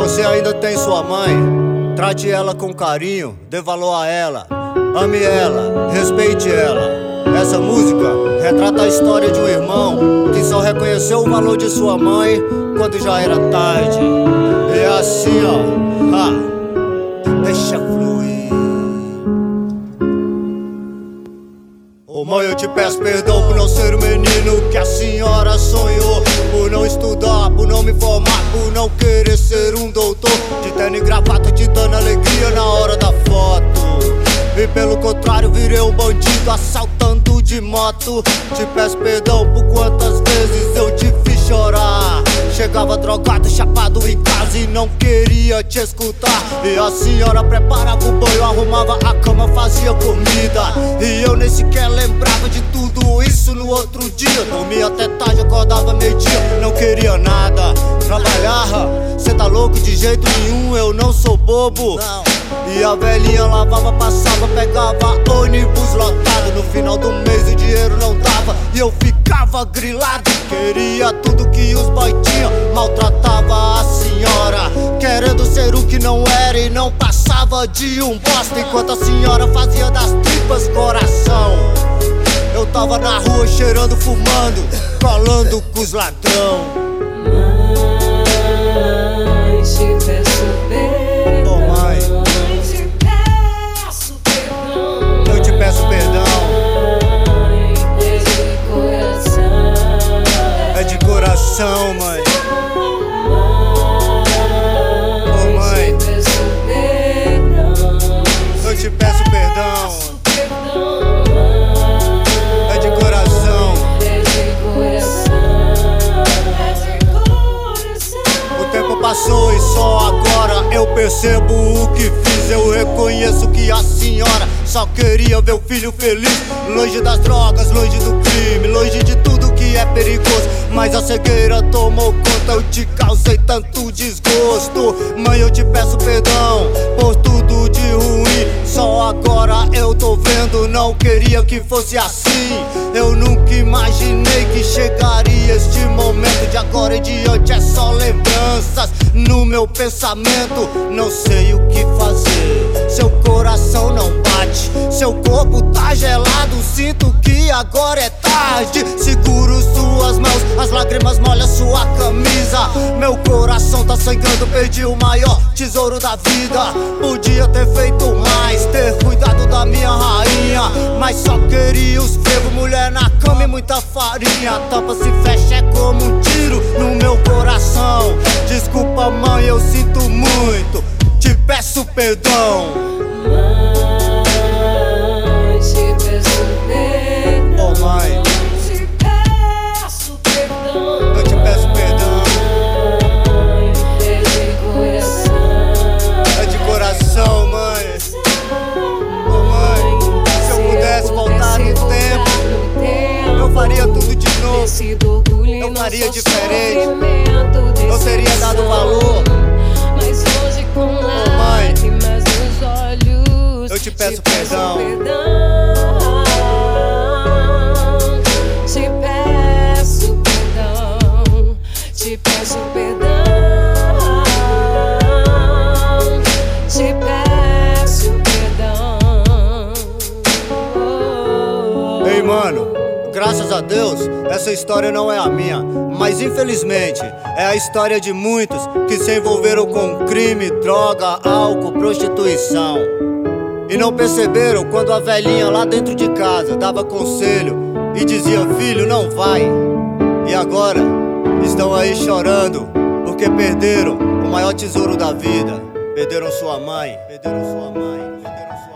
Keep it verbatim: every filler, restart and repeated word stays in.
você ainda tem sua mãe, trate ela com carinho, dê valor a ela, ame ela, respeite ela. Essa música retrata a história de um irmão que só reconheceu o valor de sua mãe quando já era tarde. E é assim, ó, ha, deixa fluir. Ô mãe, eu te peço perdão por não ser o menino que a senhora sonhou, por não estudar, por não me formar, por não querer ser um doutor, de terno e gravata te dando alegria na hora da foto. E pelo contrário virei um bandido assaltando de moto. Te peço perdão por quantas vezes eu te fiz chorar. Chegava drogado, chapado em casa e não queria te escutar. E a senhora preparava o banho, arrumava a cama, fazia comida, e eu nem sequer lembrava de tudo isso no outro dia. Dormia até tarde, acordava meio-dia, não queria nada. Trabalhava, cê tá louco de jeito nenhum, eu não sou bobo. E a velhinha lavava, passava, pegava ônibus lotado. No final do mês o dinheiro não dava e eu ficava grilado. Queria tudo que os boy tinham, maltratava a senhora, querendo ser o que não era e não passava de um bosta. Enquanto a senhora fazia das tripas coração, eu tava na rua cheirando, fumando, colando com os ladrão. Mãe, te peço perdão. Oh mãe, eu te peço perdão. É de coração. É de coração, mãe. Oh mãe, eu te peço perdão. É de coração. O tempo passou e só agora eu percebo o que fiz. Eu reconheço que a senhora só queria ver o filho feliz, longe das drogas, longe do crime, longe de tudo que é perigoso. Mas a cegueira tomou conta, eu te causei tanto desgosto. Mãe, eu te peço perdão por tudo de ruim, só agora eu tô vendo, não queria que fosse assim. Eu nunca imaginei que chegaria este momento. De agora em diante é só lembranças no meu pensamento. Não sei o que fazer, seu coração não bate, seu corpo tá gelado, sinto que agora é tarde. Seguro suas mãos, as lágrimas molham sua camisa. Meu coração tá sangrando, perdi o maior tesouro da vida. Podia ter feito mais, ter cuidado da minha rainha, mas só queria os frevos, mulher na cama e muita farinha. A tampa se fecha, é como um tiro no meu coração. Desculpa mãe, eu sinto muito, te peço perdão. Mãe, te peço perdão. Oh mãe, Te peço perdão. eu te peço perdão. É de coração. É de coração, mãe. Oh mãe, se eu pudesse voltar no tempo, eu faria tudo de novo. Eu faria diferente, eu teria dado valor. Mas hoje com lágrimas nos olhos eu te peço perdão. Te peço perdão. Te peço perdão. Te peço perdão. Ei mano, graças a Deus, essa história não é a minha, mas infelizmente é a história de muitos que se envolveram com crime, droga, álcool, prostituição, e não perceberam quando a velhinha lá dentro de casa dava conselho e dizia: filho, não vai. E agora estão aí chorando porque perderam o maior tesouro da vida. Perderam sua mãe, perderam sua mãe, perderam sua mãe.